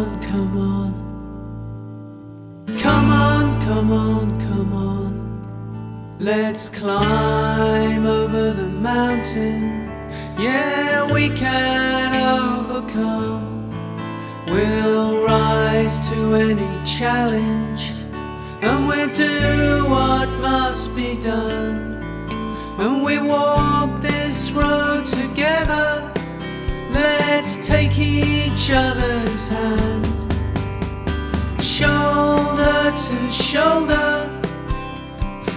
on, come on. Come on, come on, come on. Let's climb over the mountain. Yeah, we can overcome. We'll rise to any challenge, and we'll do what must be done. And we walk this road together. Let's take each other's hand, shoulder to shoulder.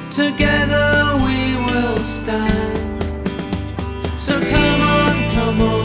Together we will stand. So come on, come on.